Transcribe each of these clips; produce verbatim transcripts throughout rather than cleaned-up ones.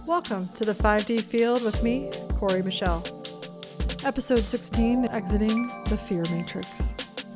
Welcome to the five D Field with me, Corey Michelle. Episode sixteen, Exiting the Fear Matrix.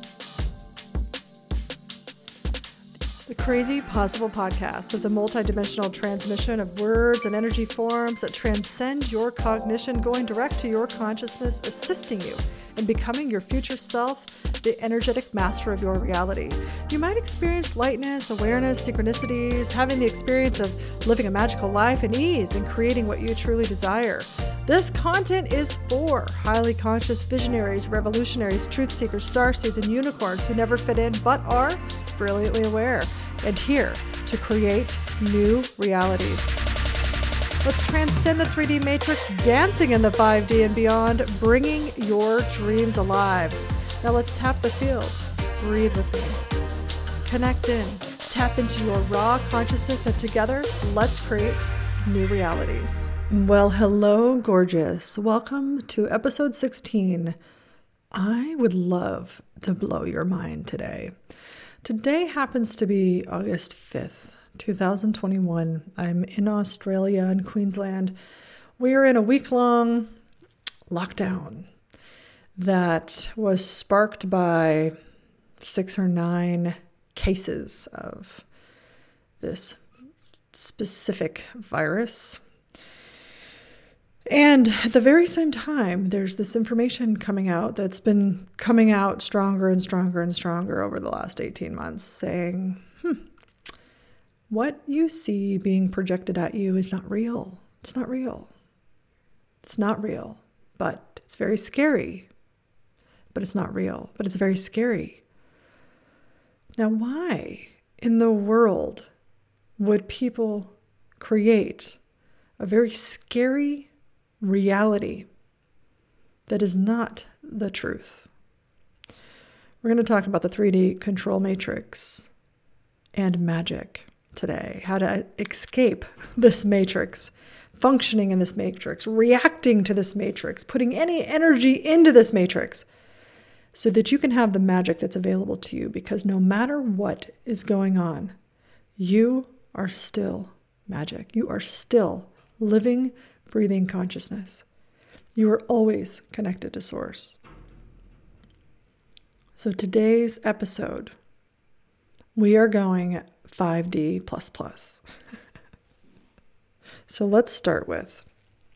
The Crazy Possible Podcast is a multidimensional transmission of words and energy forms that transcend your cognition, going direct to your consciousness, assisting you in becoming your future self, the energetic master of your reality. You might experience lightness, awareness, synchronicities, having the experience of living a magical life and ease and creating what you truly desire. This content is for highly conscious visionaries, revolutionaries, truth seekers, starseeds, and unicorns who never fit in but are brilliantly aware and here to create new realities. Let's transcend the three D matrix, dancing in the five D and beyond, bringing your dreams alive. Now let's tap the field. Breathe with me. Connect in. Tap into your raw consciousness, and together, let's create new realities. Well, hello, gorgeous. Welcome to episode sixteen. I would love to blow your mind today. Today happens to be August fifth, twenty twenty-one. I'm in Australia in Queensland. We are in a week-long lockdown that was sparked by six or nine cases of this specific virus. And at the very same time, there's this information coming out that's been coming out stronger and stronger and stronger over the last eighteen months, saying, hmm, what you see being projected at you is not real. It's not real. It's not real, but it's very scary. But it's not real, but it's very scary. Now, why in the world would people create a very scary reality that is not the truth? We're going to talk about the three D control matrix and magic today, how to escape this matrix, functioning in this matrix, reacting to this matrix, putting any energy into this matrix, so that you can have the magic that's available to you, because no matter what is going on, you are still magic. You are still living, breathing consciousness. You are always connected to Source. So today's episode, we are going five D plus plus. So let's start with,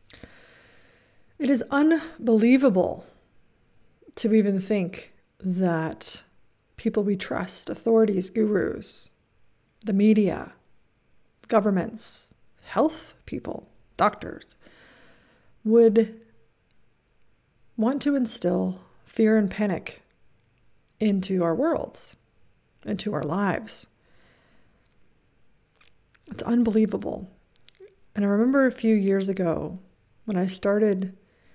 it is unbelievable to even think that people we trust, authorities, gurus, the media, governments, health people, doctors, would want to instill fear and panic into our worlds, into our lives. It's unbelievable. And I remember a few years ago when I started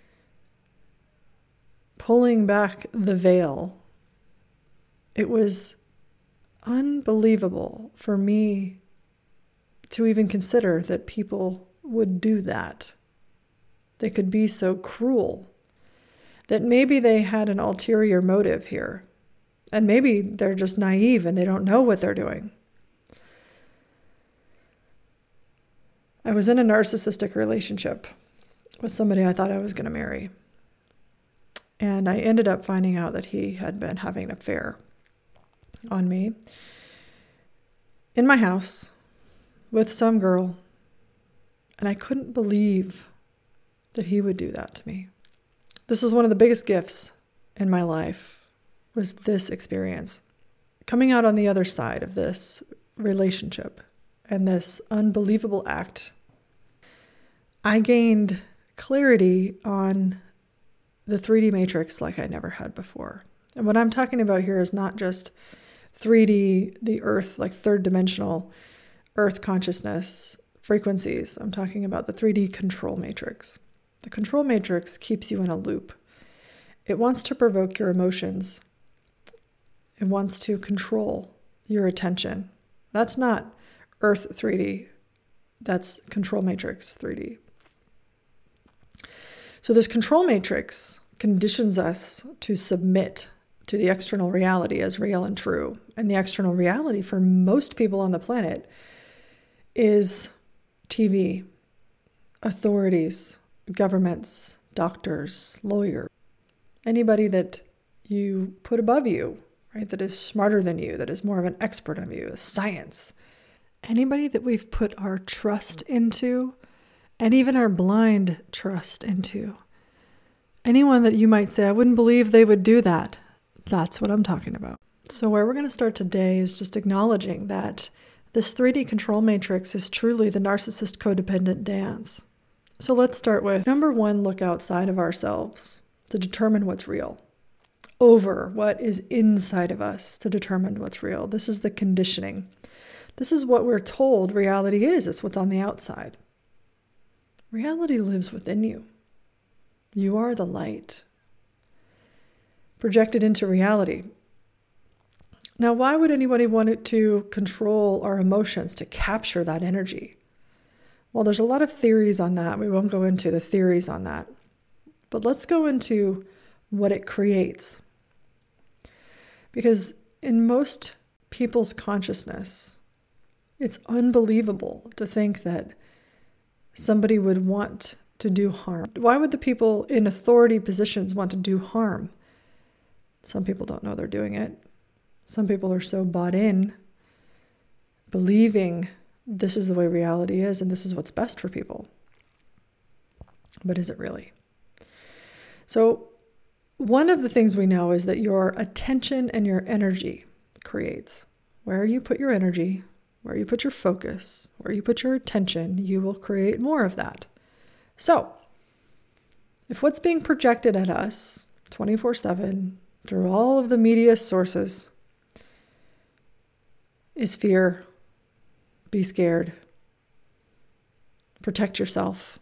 pulling back the veil, it was unbelievable for me to even consider that people would do that. They could be so cruel, that maybe they had an ulterior motive here, and maybe they're just naive and they don't know what they're doing. I was in a narcissistic relationship with somebody I thought I was going to marry. And I ended up finding out that he had been having an affair on me in my house with some girl. And I couldn't believe that he would do that to me. This was one of the biggest gifts in my life, was this experience. Coming out on the other side of this relationship and this unbelievable act, I gained clarity on the three D matrix like I never had before. And what I'm talking about here is not just three D, the earth, like third dimensional earth consciousness frequencies. I'm talking about the three D control matrix. The control matrix keeps you in a loop. It wants to provoke your emotions. It wants to control your attention. That's not earth three D. That's control matrix three D. So this control matrix conditions us to submit to the external reality as real and true. And the external reality for most people on the planet is T V, authorities, governments, doctors, lawyers, anybody that you put above you, right, that is smarter than you, that is more of an expert on you, science. Anybody that we've put our trust into, and even our blind trust into. Anyone that you might say, I wouldn't believe they would do that. That's what I'm talking about. So where we're going to start today is just acknowledging that this three D control matrix is truly the narcissist codependent dance. So let's start with, number one, look outside of ourselves to determine what's real, over what is inside of us to determine what's real. This is the conditioning. This is what we're told reality is. It's what's on the outside. Reality lives within you. You are the light projected into reality. Now, why would anybody want it to control our emotions, to capture that energy? Well, there's a lot of theories on that. We won't go into the theories on that. But let's go into what it creates. Because in most people's consciousness, it's unbelievable to think that somebody would want to do harm. Why would the people in authority positions want to do harm? Some people don't know they're doing it. Some people are so bought in, believing this is the way reality is and this is what's best for people. But is it really? So one of the things we know is that your attention and your energy creates. Where you put your energy, where you put your focus, where you put your attention, you will create more of that. So if what's being projected at us twenty-four seven through all of the media sources is fear, be scared, protect yourself,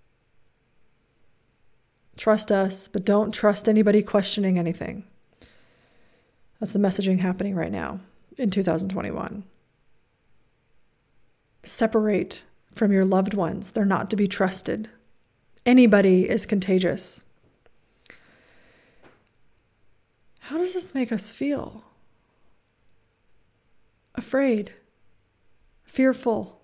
trust us, but don't trust anybody questioning anything. That's the messaging happening right now in two thousand twenty-one. Separate from your loved ones. They're not to be trusted. Anybody is contagious. How does this make us feel? Afraid, fearful.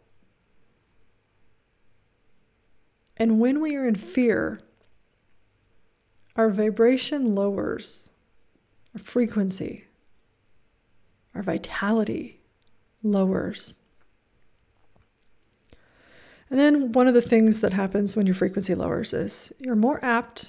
And when we are in fear, our vibration lowers, our frequency, our vitality lowers. And then one of the things that happens when your frequency lowers is you're more apt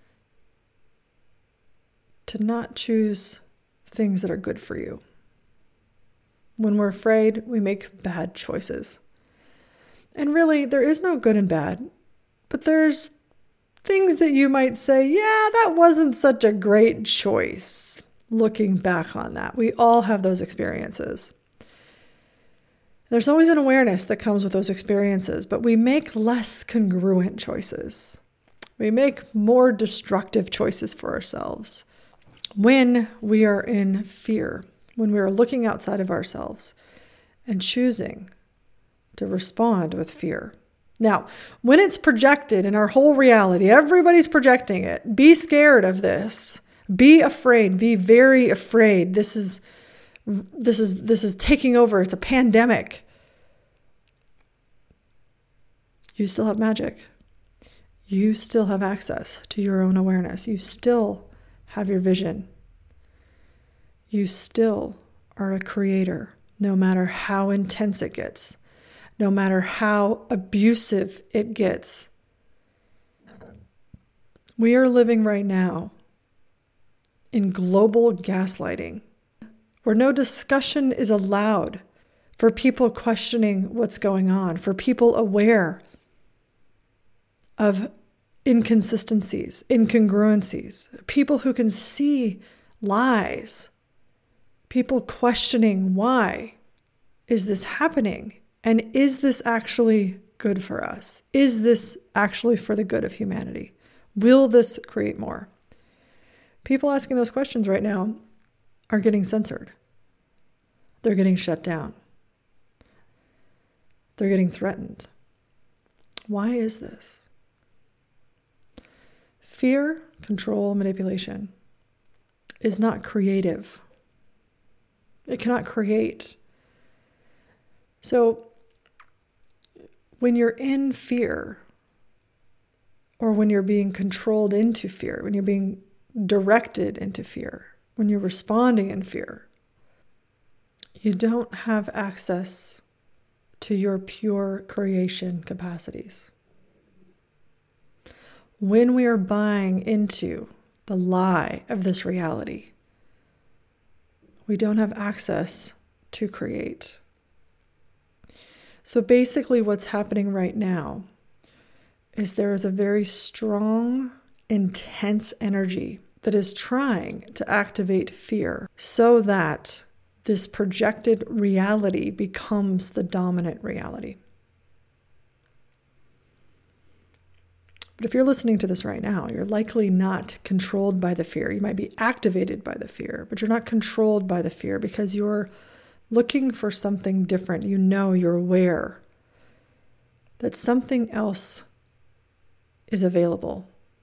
to not choose things that are good for you. When we're afraid, we make bad choices. And really, there is no good and bad, but there's things that you might say, yeah, that wasn't such a great choice. Looking back on that, we all have those experiences. There's always an awareness that comes with those experiences, but we make less congruent choices. We make more destructive choices for ourselves when we are in fear, when we are looking outside of ourselves and choosing to respond with fear. Now, when it's projected in our whole reality, everybody's projecting it. Be scared of this. Be afraid. Be very afraid. This is This is this is taking over. It's a pandemic. You still have magic. You still have access to your own awareness. You still have your vision. You still are a creator, no matter how intense it gets, no matter how abusive it gets. We are living right now in global gaslighting, where no discussion is allowed for people questioning what's going on, for people aware of inconsistencies, incongruencies, people who can see lies, people questioning why is this happening, and is this actually good for us? Is this actually for the good of humanity? Will this create more? People asking those questions right now are getting censored. They're getting shut down. They're getting threatened. Why is this? Fear, control, manipulation is not creative. It cannot create. So when you're in fear, or when you're being controlled into fear, when you're being directed into fear, when you're responding in fear, you don't have access to your pure creation capacities. When we are buying into the lie of this reality, we don't have access to create. So basically what's happening right now is there is a very strong, intense energy that is trying to activate fear so that this projected reality becomes the dominant reality. But if you're listening to this right now, you're likely not controlled by the fear. You might be activated by the fear, but you're not controlled by the fear because you're looking for something different. You know, you're aware that something else is available.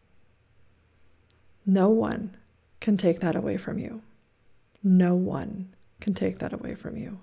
No one can take that away from you. No one can take that away from you.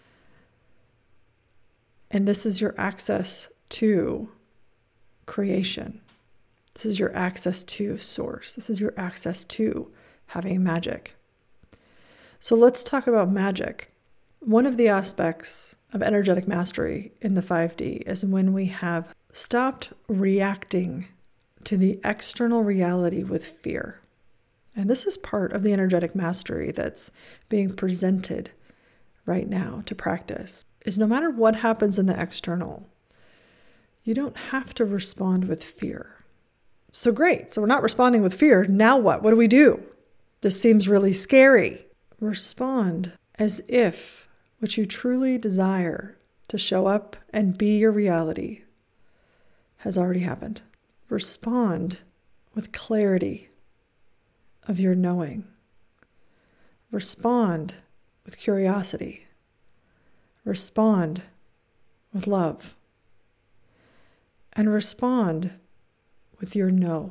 And this is your access to creation. This is your access to source. This is your access to having magic. So let's talk about magic. One of the aspects of energetic mastery in the five D is when we have stopped reacting to the external reality with fear. And this is part of the energetic mastery that's being presented right now to practice, is no matter what happens in the external, you don't have to respond with fear. So great, so we're not responding with fear. Now what? What do we do? This seems really scary. Respond as if what you truly desire to show up and be your reality has already happened. Respond with clarity of your knowing. Respond with curiosity. Respond with love. And respond with your no.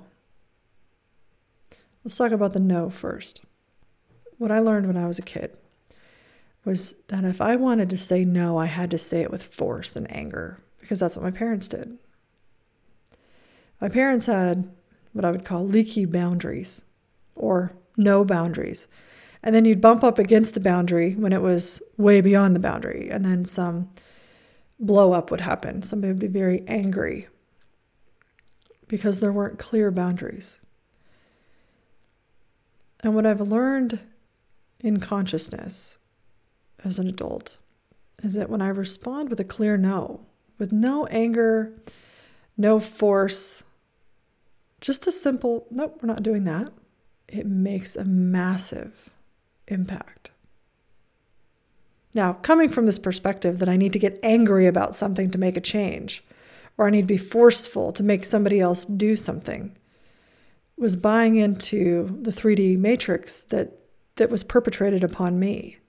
Let's talk about the no first. What I learned when I was a kid was that if I wanted to say no, I had to say it with force and anger, because that's what my parents did. My parents had what I would call leaky boundaries, or no boundaries. And then you'd bump up against a boundary when it was way beyond the boundary, and then some blow up would happen. Somebody would be very angry because there weren't clear boundaries. And what I've learned in consciousness as an adult is that when I respond with a clear no, with no anger, no force, just a simple, nope, we're not doing that, it makes a massive impact. Now, coming from this perspective that I need to get angry about something to make a change, or I need to be forceful to make somebody else do something, was buying into the three D matrix that, that was perpetrated upon me.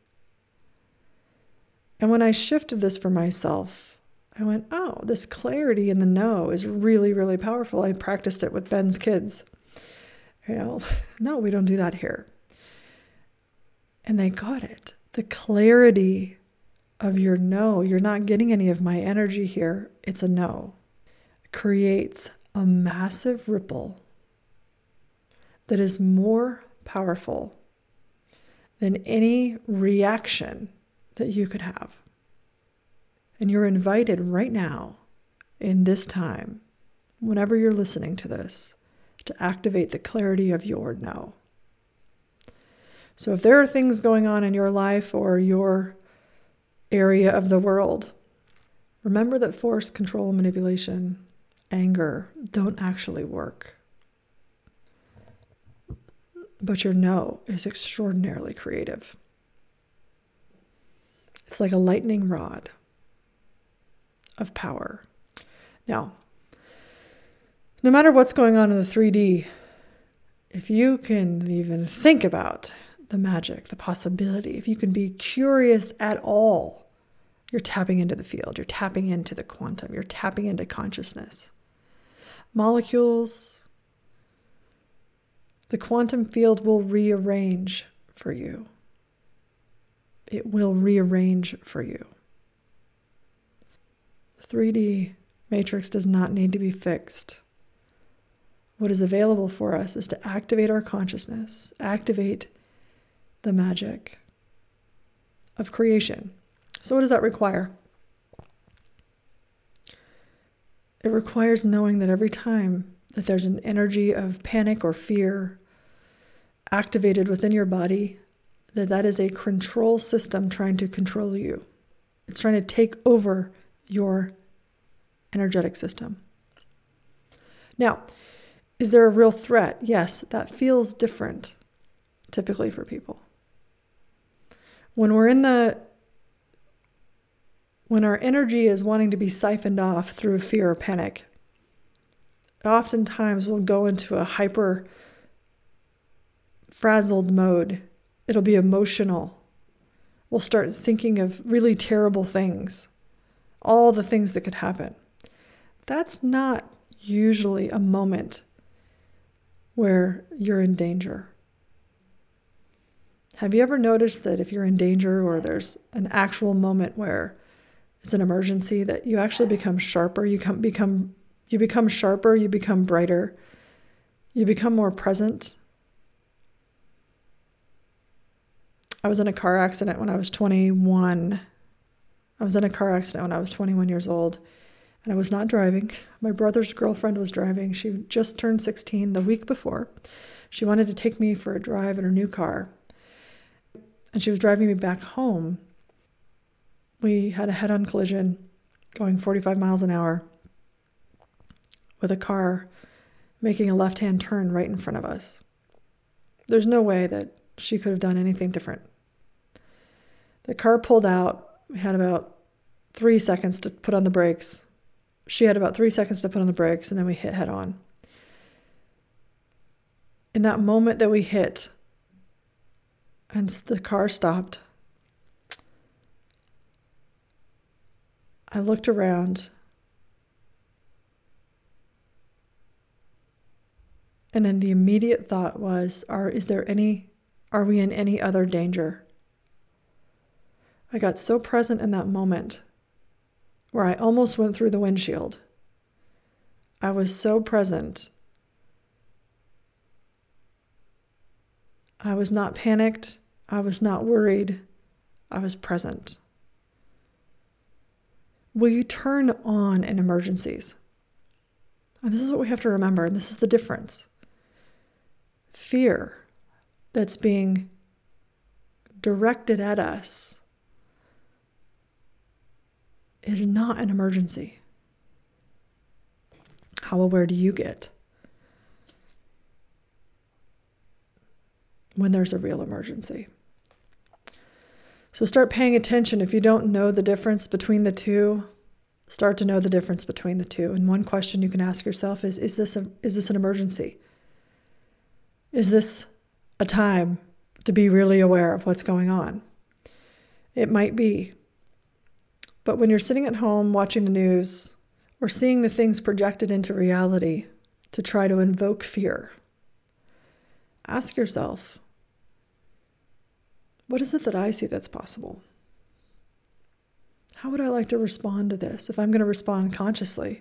And when I shifted this for myself, I went, oh, this clarity in the no is really, really powerful. I practiced it with Ben's kids. You know, no, we don't do that here. And they got it. The clarity of your no, you're not getting any of my energy here. It's a no. Creates a massive ripple that is more powerful than any reaction that you could have. And you're invited right now, in this time, whenever you're listening to this, to activate the clarity of your no. So if there are things going on in your life or your area of the world, remember that force, control, manipulation, anger don't actually work. But your no is extraordinarily creative. It's like a lightning rod of power. Now, no matter what's going on in the three D, if you can even think about the magic, the possibility, if you can be curious at all, you're tapping into the field, you're tapping into the quantum, you're tapping into consciousness. Molecules, the quantum field will rearrange for you. It will rearrange for you. The three D matrix does not need to be fixed. what is available for us is to activate our consciousness, activate the magic of creation. So what does that require? It requires knowing that every time that there's an energy of panic or fear activated within your body, that that is a control system trying to control you. It's trying to take over your energetic system. Now, is there a real threat? Yes, that feels different typically for people. When we're in the, when our energy is wanting to be siphoned off through fear or panic, oftentimes we'll go into a hyper frazzled mode. It'll be emotional. We'll start thinking of really terrible things, all the things that could happen. That's not usually a moment where you're in danger. Have you ever noticed that if you're in danger or there's an actual moment where it's an emergency, that you actually become sharper, you come, become you become sharper, you become brighter, you become more present? I was in a car accident when I was twenty-one. I was in a car accident when I was twenty-one years old, and I was not driving. My brother's girlfriend was driving. She just turned sixteen the week before. She wanted to take me for a drive in her new car, and she was driving me back home. We had a head-on collision going forty-five miles an hour with a car making a left-hand turn right in front of us. There's no way that she could have done anything different. The car pulled out. We had about three seconds to put on the brakes. She had about three seconds to put on the brakes, and then we hit head on. In that moment that we hit, and the car stopped, I looked around, and then the immediate thought was, are, is there any, are we in any other danger? I got so present in that moment where I almost went through the windshield. I was so present. I was not panicked. I was not worried. I was present. We turn on in emergencies. And this is what we have to remember, and this is the difference. Fear that's being directed at us is not an emergency. How aware do you get when there's a real emergency? So start paying attention. If you don't know the difference between the two, start to know the difference between the two. And one question you can ask yourself is, is this a, is this an emergency? Is this a time to be really aware of what's going on? It might be. But when you're sitting at home watching the news or seeing the things projected into reality to try to invoke fear, ask yourself, what is it that I see that's possible? How would I like to respond to this if I'm going to respond consciously?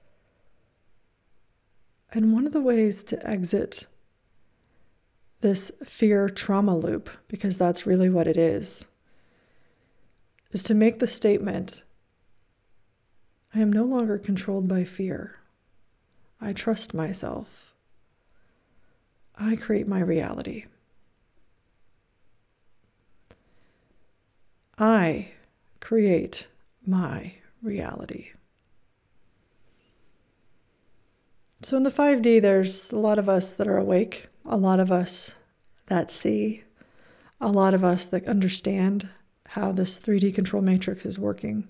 And one of the ways to exit this fear trauma loop, because that's really what it is, is to make the statement, I am no longer controlled by fear. I trust myself. I create my reality. I create my reality. So in the five D, there's a lot of us that are awake, a lot of us that see, a lot of us that understand how this three D control matrix is working.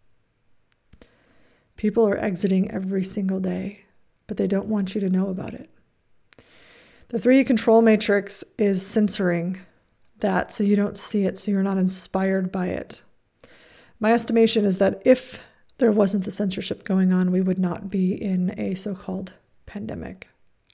People are exiting every single day, but they don't want you to know about it. The three D control matrix is censoring that so you don't see it, so you're not inspired by it. My estimation is that if there wasn't the censorship going on, we would not be in a so-called pandemic.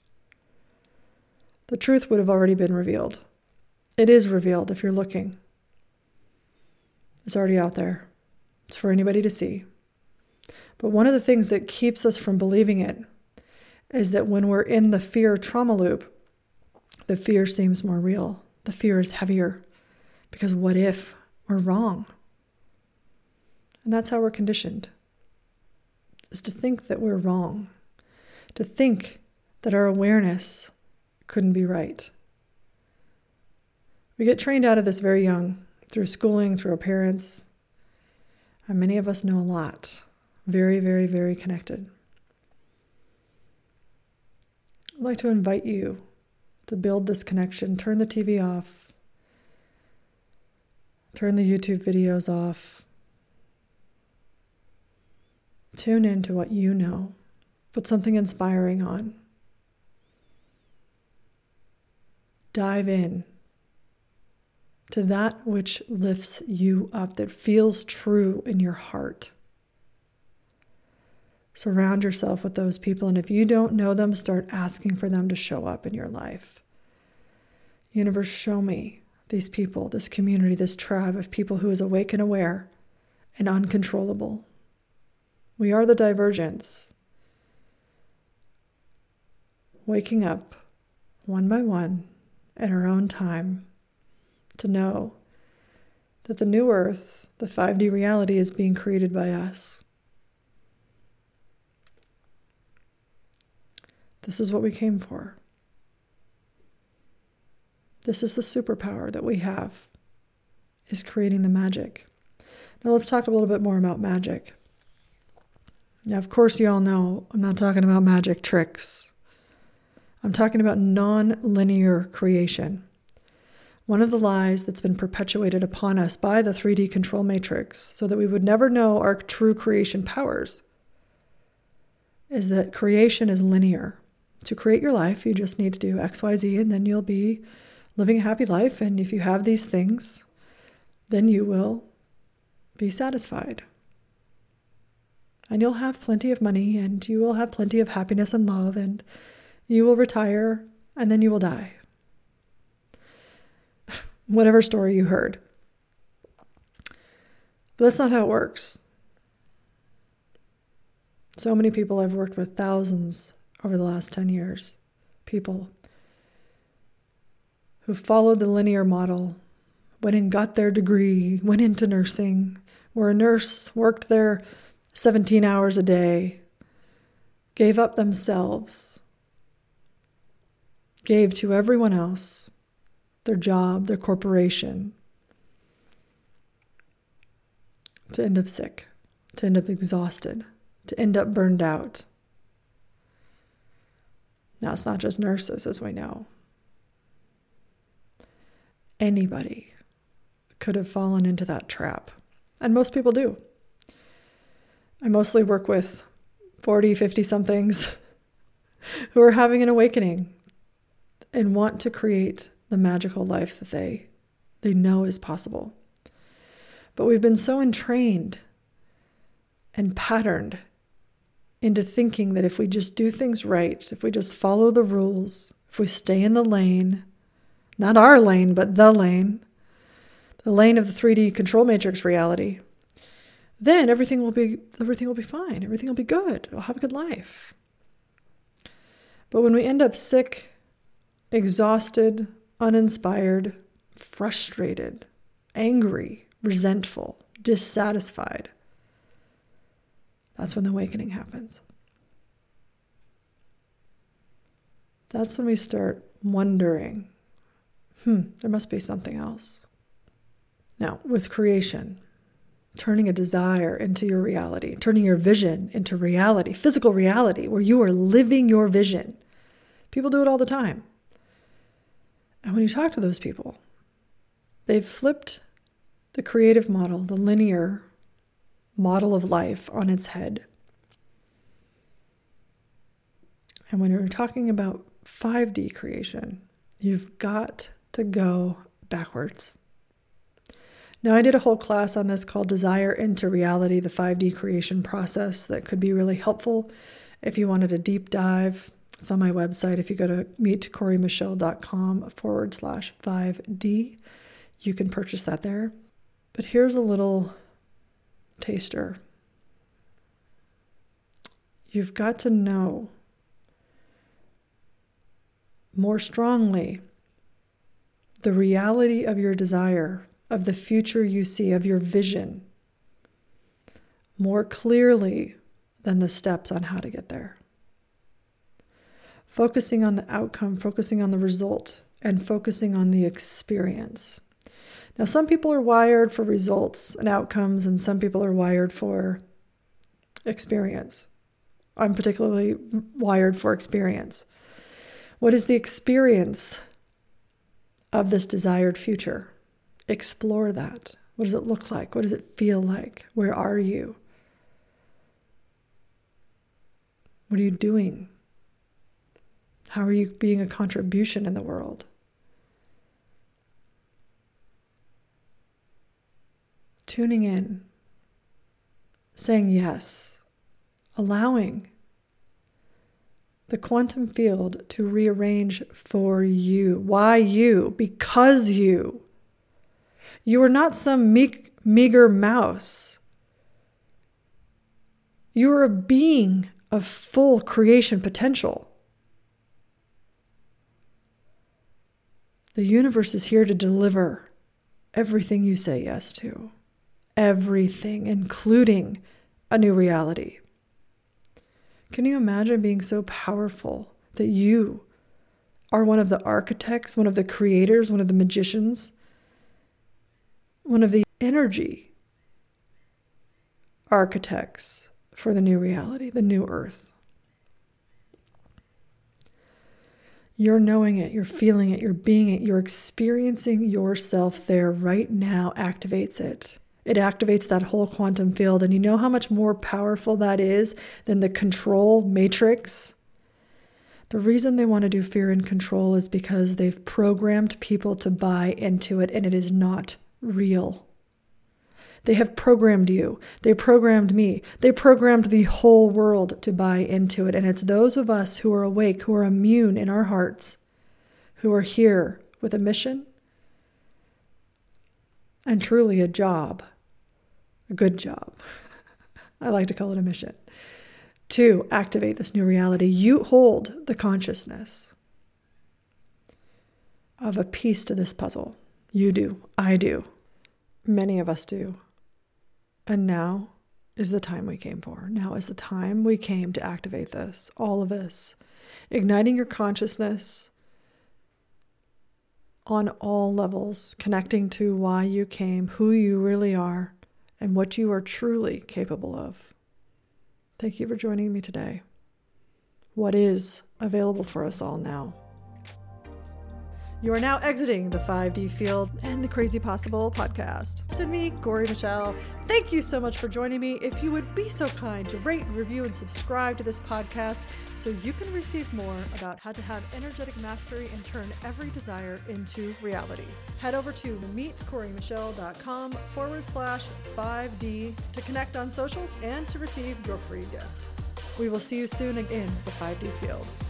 The truth would have already been revealed. It is revealed if you're looking. It's already out there. It's for anybody to see. But one of the things that keeps us from believing it is that when we're in the fear trauma loop, the fear seems more real. The fear is heavier because what if we're wrong? And that's how we're conditioned, is to think that we're wrong, to think that our awareness couldn't be right. We get trained out of this very young, through schooling, through our parents, and many of us know a lot. Very, very, very connected. I'd like to invite you to build this connection. Turn the T V off. Turn the YouTube videos off. Tune in to what you know. Put something inspiring on. Dive in to that which lifts you up, that feels true in your heart. Surround yourself with those people, and if you don't know them, start asking for them to show up in your life. Universe, show me these people, this community, this tribe of people who is awake and aware and uncontrollable. We are the divergence. Waking up one by one at our own time to know that the new earth, the five D reality, is being created by us. This is what we came for. This is the superpower that we have, is creating the magic. Now let's talk a little bit more about magic. Now, of course, you all know I'm not talking about magic tricks. I'm talking about non-linear creation. One of the lies that's been perpetuated upon us by the three D control matrix so that we would never know our true creation powers is that creation is linear. To create your life, you just need to do X, Y, Z, and then you'll be living a happy life. And if you have these things, then you will be satisfied. And you'll have plenty of money, and you will have plenty of happiness and love, and you will retire, and then you will die. Whatever story you heard. But that's not how it works. So many people I've worked with, thousands over the last ten years, people who followed the linear model, went and got their degree, went into nursing, were a nurse, worked their seventeen hours a day, gave up themselves, gave to everyone else, their job, their corporation, to end up sick, to end up exhausted, to end up burned out. Now, it's not just nurses, as we know. Anybody could have fallen into that trap, and most people do. I mostly work with forty, fifty-somethings who are having an awakening and want to create the magical life that they, they know is possible. But we've been so entrained and patterned into thinking that if we just do things right, if we just follow the rules, if we stay in the lane, not our lane, but the lane, the lane of the three D control matrix reality, then everything will be everything will be fine. Everything will be good. We'll have a good life. But when we end up sick, exhausted, uninspired, frustrated, angry, resentful, dissatisfied, that's when the awakening happens. That's when we start wondering, hmm, there must be something else. Now, with creation, turning a desire into your reality, turning your vision into reality, physical reality, where you are living your vision. People do it all the time. And when you talk to those people, they've flipped the creative model, the linear model of life, on its head. And when you're talking about five D creation, you've got to go backwards. Now, I did a whole class on this called Desire into Reality, the five D creation process, that could be really helpful if you wanted a deep dive. It's on my website. If you go to meetcorymichelle.com forward slash 5D, you can purchase that there. But here's a little taster. You've got to know more strongly the reality of your desire, of the future you see, of your vision, more clearly than the steps on how to get there. Focusing on the outcome, focusing on the result, and focusing on the experience. Now, some people are wired for results and outcomes, and some people are wired for experience. I'm particularly wired for experience. What is the experience of this desired future? Explore that. What does it look like? What does it feel like? Where are you? What are you doing? How are you being a contribution in the world? Tuning in, saying yes, allowing the quantum field to rearrange for you. Why you? Because you. You are not some meek, meager mouse. You are a being of full creation potential. The universe is here to deliver everything you say yes to. Everything, including a new reality. Can you imagine being so powerful that you are one of the architects, one of the creators, one of the magicians, one of the energy architects for the new reality, the new earth? You're knowing it, you're feeling it, you're being it, you're experiencing yourself there right now, activates it. It activates that whole quantum field. And you know how much more powerful that is than the control matrix? The reason they want to do fear and control is because they've programmed people to buy into it, and it is not real. They have programmed you. They programmed me. They programmed the whole world to buy into it. And it's those of us who are awake, who are immune in our hearts, who are here with a mission and truly a job. A good job. I like to call it a mission. To activate this new reality, you hold the consciousness of a piece to this puzzle. You do. I do. Many of us do. And now is the time we came for. Now is the time we came to activate this. All of us. Igniting your consciousness on all levels. Connecting to why you came, who you really are, and what you are truly capable of. Thank you for joining me today. What is available for us all now? You are now exiting the five D field and the Crazy Possible podcast. It's me, Corey Michelle. Thank you so much for joining me. If you would be so kind to rate, review, and subscribe to this podcast so you can receive more about how to have energetic mastery and turn every desire into reality. Head over to meetcoreymichelle.com forward slash 5D to connect on socials and to receive your free gift. We will see you soon in the five D field.